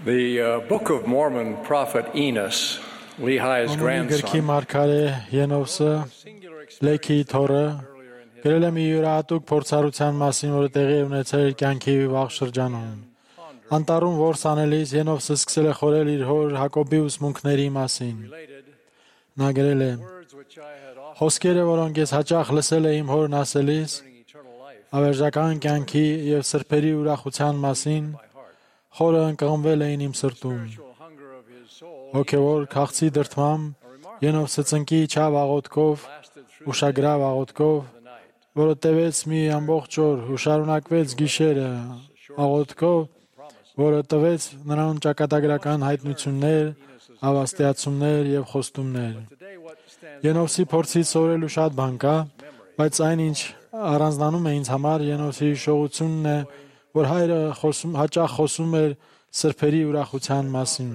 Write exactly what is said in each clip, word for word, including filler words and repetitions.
The uh, Book of Mormon prophet Enos, Lehi's Գրքի grandson, մարգարե Ենովսը Լեքի թորը գրել է մի յուրահատուկ փորձառության մասին, որը տեղի է ունեցել իր կյանքի վաղ շրջանում։ Անտառում որս անելիս Ենովսը սկսել է խորհել իր հոր Հակոբի ուսմունքների մասին։ Նա գրել է. «Խոսքերը, որոնք ես հաճախ լսել եմ իմ հորն ասելիս, ավերժական կյանքի և սրբերի ուրախության մասին, խորը ընկղմվել էին իմ սրտում։ Հոգևոր քաղցի դրդմամբ Ենովսը ծնկի իջավ աղոթքով, ուշագրավ աղոթքով, որը տևեց մի ամբողջ օր ու շարունակվեց գիշերը աղոթքով, որը տվեց նրան ճակատագրական հայտնություններ, հավաստիացումներ և խոստումներ։ Ենովսի փորձից սովորելու շատ բան կա, բայց այն, ինչ առանձնանում է ինձ համար Ենովսի հիշողությունն է, որ հայրը խոսում, հաճախ խոսում էր սրբերի ուրախության մասին։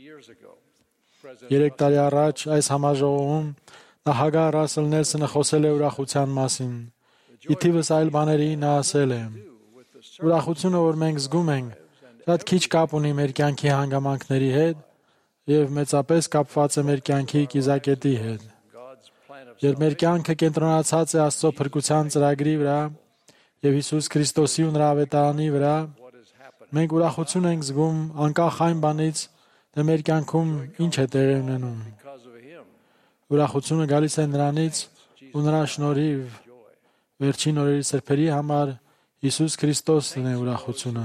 Երեք տարի առաջ այս համաժողովում նախագահ Ռասել Նելսոնը խոսել է ուրախության մասին։ Ի թիվս այլ բաների նա ասել է. «Ուրախությունը, որ մենք զգում ենք, շատ քիչ կապ ունի մեր կյանքի հանգամանքների հետ և մեծապես կապված է մեր կյանքի կիզակետի հետ։ Երբ մեր կյանքը կենտրոնացած է Աստծո փրկության ծրագրի վրա և Հիսուս Քրիստոսի ու նրա ավետարանի վրա, մենք ուրախություն ենք զգում անկախ այն բանից, թե մեր կյանքում ինչ է տեղի ունենում։ Ուրախությունը գալիս է նրանից ու նրա շնորհիվ վերջին օրերի սրբերի համար Հիսուս Քրիստոսն է ուրախությունը։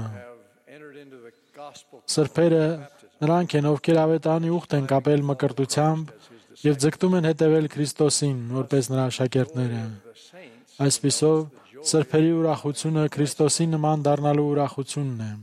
Սրբերը նրանք են, ովքեր ավետարանի ուխտ են կապել մկրտությամբ և ձգտում են հետևել Քրիստոսին, որպես նրա աշակերտները։ Այսպիսով, սրբերի ուրախությունը Քրիստոսի նման դառնալու ուրախությունն է։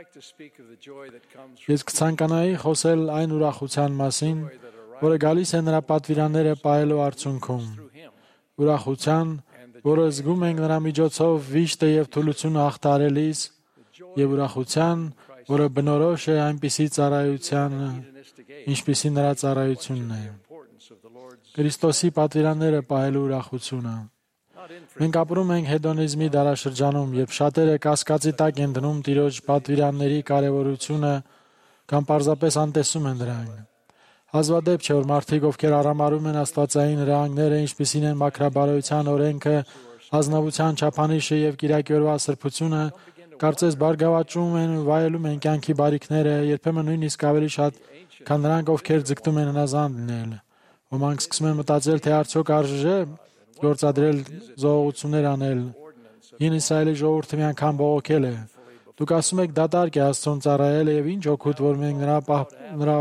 Ես կցանկանայի խոսել այն ուրախության մասին, որը գալիս է նրա պատվիրանները պահելու արդյունքում։ Ուրախության, որը զգում ենք նրա միջոցով վիշտը և թուլությունը հաղթահարելիս, և ուրախության, որը բնորոշ է այնպիսի ծառայությանը, ինչպիսի նրա ծառայությունն է։ Քրիստոսի պատվիրանները պահելու ուրախությունը։ Մենք ապրում ենք հեդոնիզմի դարաշրջանում, երբ շատերը կասկածի տակ են դնում Տիրոջ պատվիրանների կարևորությունը կամ պարզապես անտեսում են դրանք։ Հազվադեպ չէ, որ մարդիկ, ովքեր արամարում են աստվածային հրահանգները, ինչպիսին են մաքրաբարոյության օրենքը, ազնվության չափանիշը և կիրակի օրվա սրբությունը, կարծես բարգավաճում են ու վայելում են կյանքի բարիքները, երբեմն նույնիսկ ավելի շատ, քան նրանք, ովքեր ձգտում են հնազանդ լինել։ Ոմանք սկսում են մտածել, թե արդյոք արժե գործադրել զոհողություններ անել։ Հին Իսրայելի ժողովուրդը մի անգամ բողոքել է. «Դուք ասում եք դատարկ է Աստծուն ծառայելը և ինչ օգուտ, որ մենք նրա նրա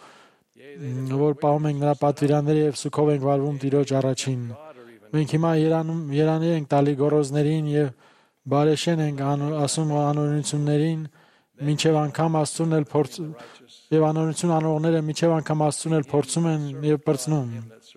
որ պահում ենք նրա պատվիրանները և սուգով ենք վարվում Տիրոջ առաջին։ Մենք հիմա երանում երանի ենք տալի գոռոզներին և բարեշեն ենք ասում անօրենություններին, մինչև անգամ Աստծուն էլ փորձ եւ անօրենություն անողները մինչև անգամ Աստծուն էլ փորձում են եւ պրծնում։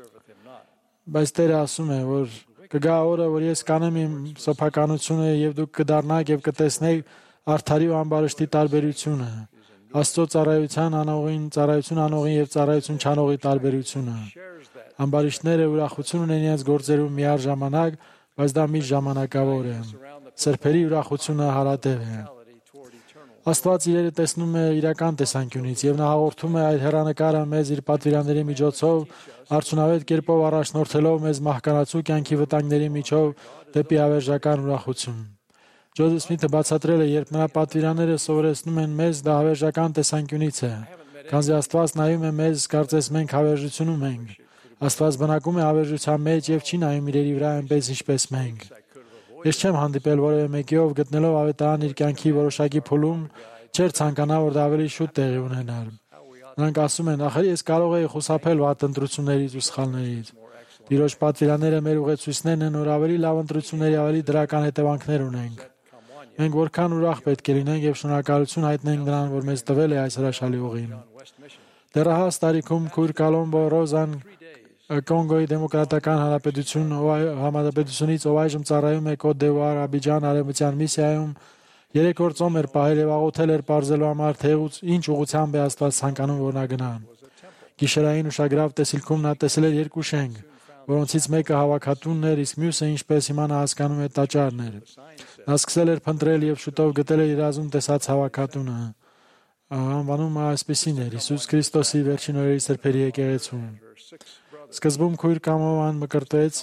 Բայց Տերը ասում է, որ կգա օրը, որ ես կանեմ իմ սեփականությունը եւ դուք կդառնաք եւ կտեսնեք արդարի ու ամբարիշտի տարբերությունը, Աստծո ծառայության անողին, ծառայություն անողին եւ ծառայություն չանողի տարբերությունը։ Ամբարիշտները ուրախություն ունեն իրենց գործերում միառժամանակ, բայց դա միշտ ժամանակավոր է։ Սրբերի ուրախությունը հարատև է։ Աստված իրերը տեսնում է իրական տեսանկյունից եւ նա հաղորդում է այդ հեռանկարը մեզ իր պատվիրանների միջոցով, արդյունավետ կերպով առաջնորդելով մեզ մահկանացու կյանքի վտանգների միջով դեպի հավերժական ուրախություն։ Ջոզեֆ Սմիթը բացատրել է, երբ նրա պատվիրանները սովորեցնում են մեզ, դա հավերժական տեսանկյունից է, քանզի Աստված նայում է մեզ, կարծես մենք հավերժությունում ենք։ Աստված բնակում է հավերժության մեջ եւ չի նայում իրերի վրա այնպես, ինչպես մենք։ Ես չեմ հանդիպել որևէ մեկի, ով գտնելով ավետարան իր կյանքի որոշակի փուլում, չէր ցանկանա, որ դա ավելի շուտ տեղի ունենար։ Նրանք ասում են, ախր ես կարող եի խուսափել վատ ընտրություններից ու սխալներից։ Տիրոջ պատվիրանները մեր ուղեցույցներն են, որ ավելի լավ ընտրությունների ավելի դրական հետևանքներ ունենք։ Մենք որքան ուրախ պետք է լինենք եւ շնորհակալություն հայտնենք նրան, որ մեզ տվել է այս հրաշալի ուղին։ Դեռահաս տարիքում քույր Կոլոմբո Ռոզան Կոնգոյի Դեմոկրատական Հանրապետություն Հանրապետությունից, ով այժմ ծառայում է Կոտ դ'Իվուար Աբիջան արևմտյան միսիայում, երեք օր ծոմ էր պահել եւ աղոթել էր պարզելու համար, թե ինչ ուղղությամբ է Աստված ցանկանում, որ նա գնա։ Գիշերային ուշագրավ տեսիլքում նա տեսել էր երկու շենք, որոնցից մեկը հավաքատունն էր, իսկ մյուսը, ինչպես հիմա նա հասկանում է, տաճարն էր։ Նա սկսել էր փնտրել եւ շուտով գտել էր իր ազում տեսած հավաքատունը։ անվանում այսպեսին էր Հիսուս Քրիստոսի վերջին օրերի սրբերի եկեղեցուն։ Սկզբում քույր Կամոման մկրտվեց,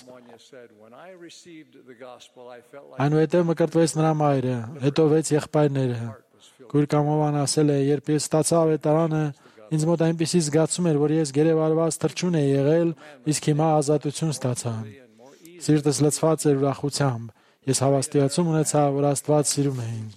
այնուհետև մկրտվեց նրա մայրը, հետո վեց եղբայրները։ Քույր Կամոման ասել է. «Երբ ես ստացա ավետարանը, ինձ մոտ այնպիսի զգացում էր, որ ես գերեվարված թռչուն էի եղել, իսկ հիմա ազատություն ստացա։ Սիրտս լցված էր ուրախությամբ։ Ես հավաստիացում ունեցա, որ Աստված սիրում է ինձ»։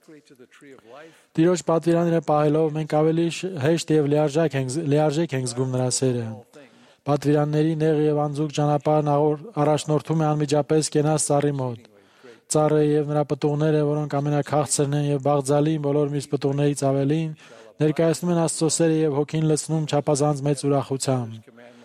Տիրոջ պատվիրանները պահելով մենք ավելի հեշտ եւ լիարժեք ենք լիարժեք ենք զգում նրա սերը։ Պատվիրանների նեղ եւ անձուկ ճանապարհն առաջնորդում է անմիջապես կենաց ծառի մոտ։ Ծառը եւ նրա պտուղները, որոնք ամենաքաղցրն են եւ բաղձալին բոլոր մյուս պտուղներից ավելին, ներկայացնում են Աստծո սերը եւ հոգին լցնում չափազանց մեծ ուրախությամբ։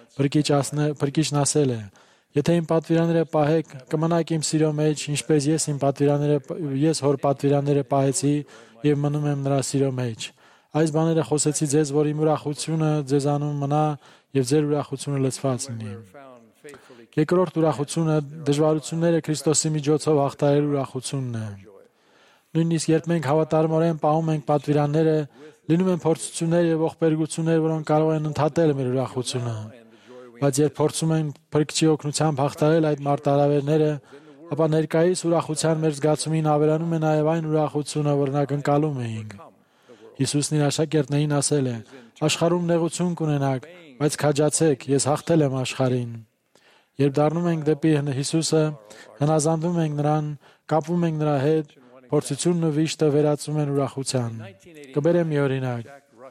Փրկիչն ասել է. «Եթե իմ պատվիրանները պահեք, կմնաք իմ սիրո մեջ, ինչպես ես իմ պատվիրանները ես հոր պատվիրանները պահեցի եւ մնում եմ նրա սիրո մեջ։ Այս բաները խոսեցի ձեզ, որ իմ ուրախությունը ձեզանում մնա եւ ձեր ուրախությունը լցված լինի»։ Երկրորդ ուրախությունը դժվարությունները Քրիստոսի միջոցով հաղթահարելու ուրախությունն է։ Նույնիսկ երբ մենք հավատարմորեն պահում ենք պատվիրանները, լինում են փորձություններ եւ ողբերգություններ, որոնք կարող են ընդհատել մեր ուրախությունը։ Բայց երբ փորձում ենք Փրկչի օգնությամբ հաղթահարել այդ մարտահրավերները, ապա ներկայիս ուրախության մեր զգացումին ավելանում է նաև այն ուրախությունը, որ ակնկալում էինք։ Հիսուսն իր աշակերտներին ասել է. «Աշխարհում նեղություն կունենաք, բայց քաջացեք, ես հաղթել եմ աշխարհին»։ Երբ դառնում ենք դեպի Հիսուսը, հնազանդվում ենք նրան, կապվում ենք նրա հետ, փորձությունն ու վիշտը վերածում են ուրախության։ Կբերեմ մի օրինակ։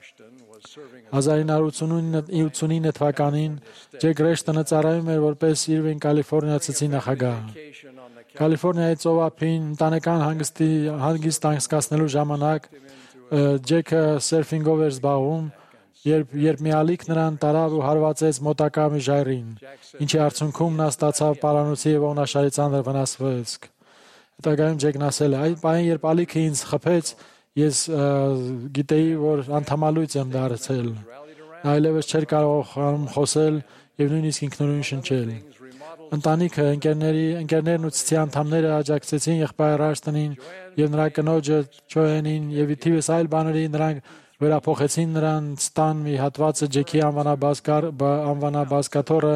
հազար ինը հարյուր ութսունինը թվականին Ջեք Ռեշտոնը ծառայում էր որպես Իրվին Կալիֆոռնիա ցցի նախագահ։ Կալիֆոռնիայի ծովափին ընտանեկան հանգստի հանգիստ անցկացնելու ժամանակ Ջեքը սերֆինգով էր զբաղվում, երբ երբ մի ալիք նրան տարավ ու հարվածեց մոտակա մի ժայռին, ինչի արդյունքում նա ստացավ պարանոցի եւ ողնաշարի ծանր վնասվածք։ Հետագայում Ջեկն ասել է. «Այդ պահին, երբ ալիքը ինձ խփեց, ես գիտեի, որ անդամալույց եմ դարձել»։ Նա այլևս չէր կարող խոսել եւ նույնիսկ ինքնուրույն շնչել։ Ընտանիքը, ընկերների, ընկերներն ու ցցի անդամները աջակցեցին եղբայր Ռաշտոնին եւ նրա կնոջը Ջոենին եւ թիվս այլ բաների նրանք վերափոխեցին նրանց տան մի հատվածը Ջեքի անվանաբազկաթոռը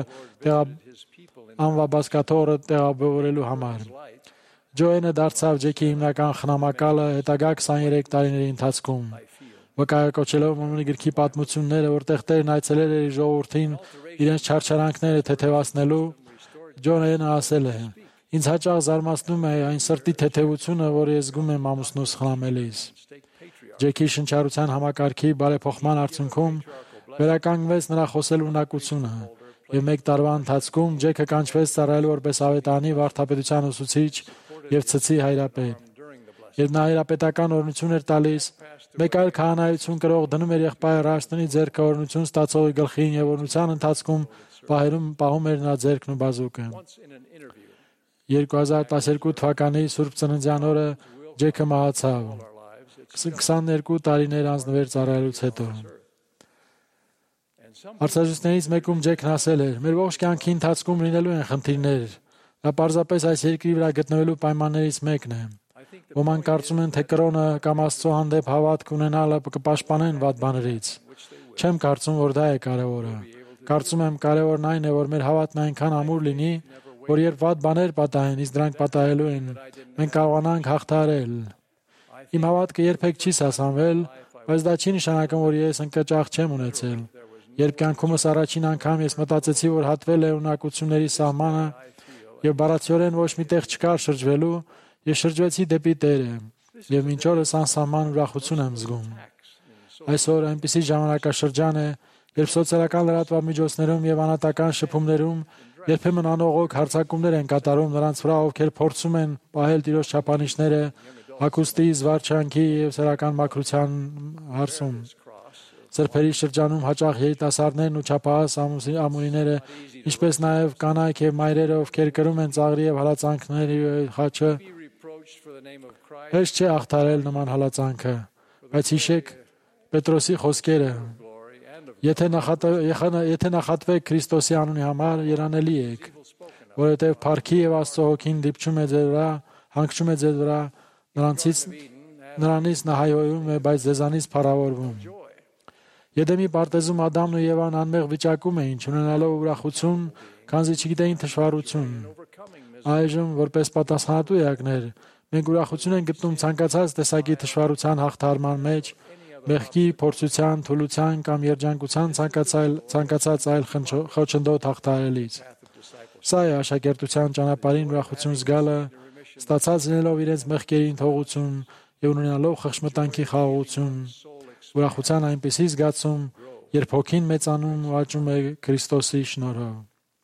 անվաբազկաթոռը տեղավորելու համար։ Ջոենը դարձավ Ջեքի հիմնական խնամակալը հետագա քսաներեք տարիների ընթացքում։ Վկայակոչելով Մորմոնի գրքի պատմությունները, որտեղ Տերն այցելել էր իր ժողովրդին իրենց չարչարանքները թեթևացնելու, Ջոենը ասել է. «Ինձ հաճախ զարմացնում է այն սրտի թեթևությունը, որ ես զգում եմ ամուսնուս խնամելիս»։ Ջեքի շնչառության համակարգի բարեփոխման արդյունքում վերականգնվեց նրա խոսելու ունակությունը, եւ մեկ տարվա ընթացքում Ջեքը կանչվեց ծառայել որպես ավետարանի վարդապետության ուսուցիչ եւ ցցի հայրապետ։ Երբ նա հայրապետական օրհնություն էր տալիս, մեկ այլ քահանայություն կրող դնում էր եղբայր Ռաշտոնի ձեռքը օրհնություն ստացողի գլխին եւ օրհնության ընթացքում պահերում պահում էր նրա ձեռքն ու բազուկը։ երկու հազար տասներկու թվականի Սուրբ Ծննդյան օրը Ջեքը մահացավ քսաներկու տարիներ անձնվեր ծառայելուց հետո։ Հարցազրույցներից մեկում Ջեքն ասել էր. «Մեր ողջ կյանքի ընթացքում լինելու են խնդիրներ։ Դա պարզապես այս երկրի վրա գտնվելու պայմաններից մեկն է։ Ոմանք կարծում են, թե կրոնը կամ Աստծո հանդեպ հավատք ունենալը կպաշտպանեն վատ բաներից։ Չեմ կարծում, որ դա է կարևորը։ Կարծում եմ, կարևորն այն է, որ մեր հավատն այնքան ամուր լինի, որ երբ վատ բաներ պատահեն, իսկ դրանք պատահելու են, մենք կարողանանք հաղթահարել։ Իմ հավատքը երբեք չի սասանվել, բայց դա չի նշանակում, որ ես ընկճախ չեմ ունեցել։ Երբ կյանքումս առաջին անգամ ես մտածեցի, որ հատվել է ունակությունների սահմանը եւ բառացիորեն ոչ մի տեղ չկար շրջվելու, ես շրջվեցի դեպի Տերը եւ մինչ օրս անսահման ուրախություն եմ զգում։ Այսօր այնպիսի ժամանակաշրջան է, երբ սոցիալական լրատվամիջոցներում եւ անհատական շփումներում երբեմն անողոք հարձակումներ են կատարում նրանց վրա, ովքեր փորձում են պահել Տիրոջ չափանիշները հագուստի, զվարճանքի եւ սեռական մաքրության հարցում։ Սրբերի շրջանում հաճախ երիտասարդներն ու չափահաս ամուսինները, ինչպես նաև կանայք եւ մայրերը, ովքեր կրում են ծաղրի եւ հալածանքների խաչը, հեշտ չէ հաղթահարել նման հալածանքը, բայց հիշեք Պետրոսի խոսքերը. «Եթե եթե նախատվեք Քրիստոսի անունի համար, երանելի եք, որովհետև փառքի եւ Աստծո հոգին դիպչում է ձեր վրա, հանգչում է ձեր վրա, նրանցից Նրանից նա հայհոյում է, բայց ձեզանից փառավորվում։ Եդեմի պարտեզում Ադամն ու Եվան անմեղ վիճակում էին, չունենալով ուրախություն, քանզի չգիտեին թշվառություն։ Այժմ, որպես պատասխանատու էակներ, մենք ուրախություն ենք գտնում ցանկացած տեսակի թշվառության հաղթահարման մեջ, մեղքի, փորձության, թուլության կամ երջանկության ցանկացած այլ խոչընդոտ հաղթահարելիս։ Սա է աշակերտության ճանապարհին ուրախություն զգալը, ստացած լինելով իրենց մեղքերին թողություն եւ ունենալով խղճմտանքի խաղաղություն, ուրախության այնպիսի զգացում, երբ հոգին մեծանում ու աճում է Քրիստոսի շնորհով։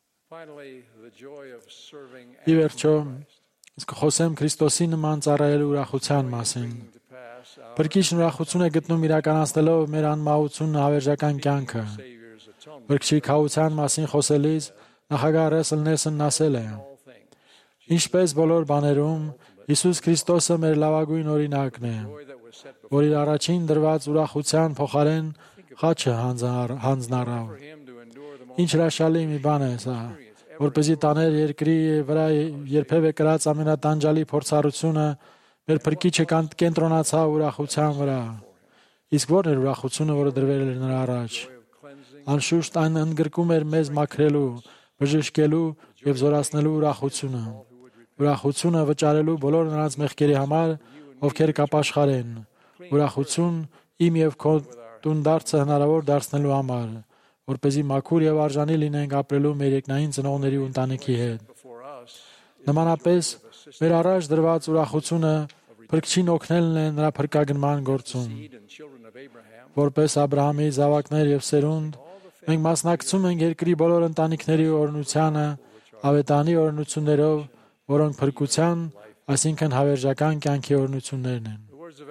Ի վերջո, խոսեմ Քրիստոսի նման ծառայելու ուրախության մասին։ Փրկիչն ուրախություն է գտնում իրականացնելով մեր անմահությունն հավերժական կյանքը։ Փրկչի քահության մասին խոսելիս նախագահ Ռասել Նելսոնն ասել է. «Ինչպես բոլոր բաներում, Հիսուս Քրիստոսը մեր լավագույն օրինակն է, որ իր առաջին դրված ուրախության փոխարեն խաչը հանձնառավ։ Ինչ հրաշալի մի բան է սա, որպեսզի տաներ երկրի վրա երբևէ կրած ամենատանջալի փորձառությունը մեր Փրկիչը կենտրոնացավ ուրախության վրա։ Իսկ ո՞րն էր ուրախությունը, որը դրվել էր նրա առաջ։ Անշուշտ այն ընդգրկում էր մեզ մաքրելու, բժշկելու եւ զորացնելու ուրախությունը։ Ուրախությունը վճարելու բոլոր նրանց մեղքերի համար, ովքեր կապաշխարեն։ Ուրախություն իմ եւ քո տունդարձը հնարավոր դարձնելու համար, որպեսզի մաքուր եւ արժանի լինենք ապրելու մեր երկնային ծնողների ու ընտանիքի հետ։ Նմանապես, մեր առաջ դրված ուրախությունը Փրկչին օգնելն է նրա փրկագնման գործում։ Որպես Աբրահամի զավակներ եւ սերունդ, մենք մասնակցում ենք երկրի բոլոր ընտանիքների օրհնությանը, ավետանի օրհնություններով, որոնք փրկության, այսինքն հավերժական կյանքի օրհնություններն են։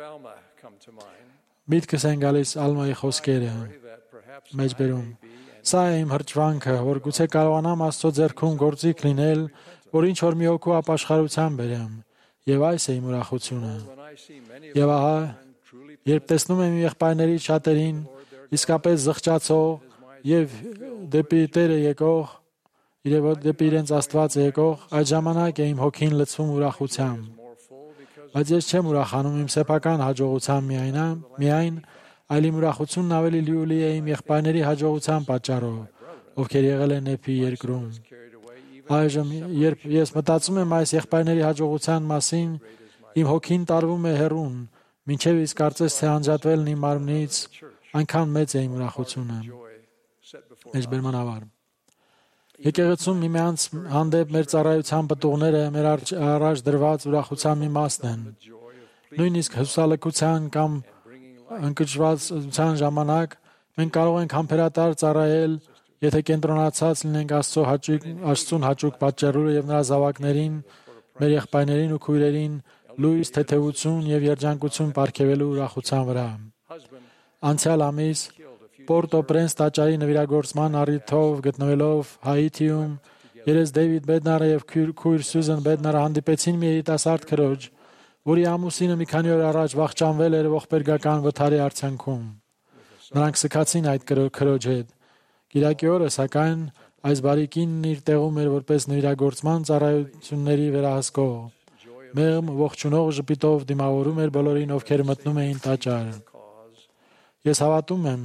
Միտքս են գալիս Ալմայի խոսքերը մեջբերում։ Սա է իմ հրճվանքը, որ գուցե կարողանամ Աստծո ձեռքում գործիք լինել, որ ինչ որ մի հոգու ապաշխարության բերեմ, եւ այս է իմ ուրախությունը։ Եվ ահա, երբ տեսնում եմ եղբայրների շատերին, իսկապես զղջացող եւ դեպի Տերը եկող, իրեւ դեպի իրենց Աստվածը եկող, այդ ժամանակ է իմ հոգին լցվում ուրախությամբ։ Բայց ես չեմ ուրախանում իմ սեփական հաջողության միայն, միայն, այլ իմ ուրախությունն ավելի լիուլի է իմ եղբայրների հաջողության պատճառով, ովքեր եղել են Եփի երկրում։ Այժմ, երբ ես մտածում եմ այս եղբայրների հաջողության մասին, իմ հոգին տարվում է հեռուն, մինչև իսկ կարծես թե անջատվելն իմ մարմնից, այնքան մեծ է իմ ուրախությունը։ Մեջբերման ավար։ Եկեղեցում միմյանց հանդեպ մեր ծառայության պտուղները մեր առաջ դրված ուրախության մի մասն են։ Նույնիսկ հուսալքության կամ ընկճվածության ժամանակ մենք կարող ենք համբերատար ծառայել, եթե կենտրոնացած լինենք Աստծո հաճույք, Աստծուն հաճույք պատճառելու եւ նրա զավակներին, մեր եղբայրներին ու քույրերին լույս, թեթևություն եւ երջանկություն ապարգևելու ուրախության վրա։ Անցյալ ամիս Պորտո-Պրենս տաճարի նվիրագործման առիթով գտնվելով Հայիթիում, երես Դեյվիդ Բեդնարը եւ քույր Սյուզան Բեդնարը հանդիպեցին մի երիտասարդ քրոջ, որի ամուսինը մի քանի օր առաջ վախճանվել էր ողբերգական վթարի արդյունքում։ Նրանք սկացին այդ քրոջ հետ։ Կիրակի օրը, սակայն, այս բարիկինն իր տեղում էր որպես նվիրագործման ծառայությունների վերահսկող։ Մեղմ ողջունող ժպիտով դիմավորում էր բոլորին, ովքեր մտնում էին տաճար։ Ես հավատում եմ,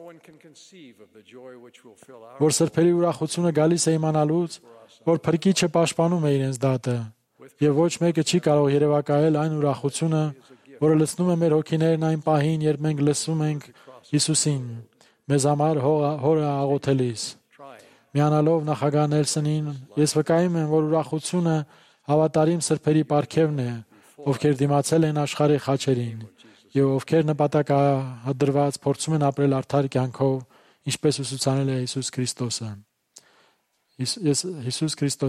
որ սրբերի ուրախությունը գալիս է իմանալուց, որ Փրկիչը պաշտպանում է իրենց դատը, եւ ոչ մեկը չի կարող երևակայել այն ուրախությունը, որը լցնում է մեր հոգիներն այն պահին, երբ մենք լսում ենք Հիսուսին, մեզ համար հորը աղոթելիս։ Միանալով նախագահ Նելսոնին, ես վկայում եմ, որ ուրախությունը հավատարիմ սրբերի պարգևն է, ովքեր դիմացել են աշխարհի խաչերին եւ ովքեր նպատակադրված փորձում են ապրել արդար կյանքով, ինչպես ուսուցանել է Հիսուս Քրիստոսը։ Հիսուս Քրիստոս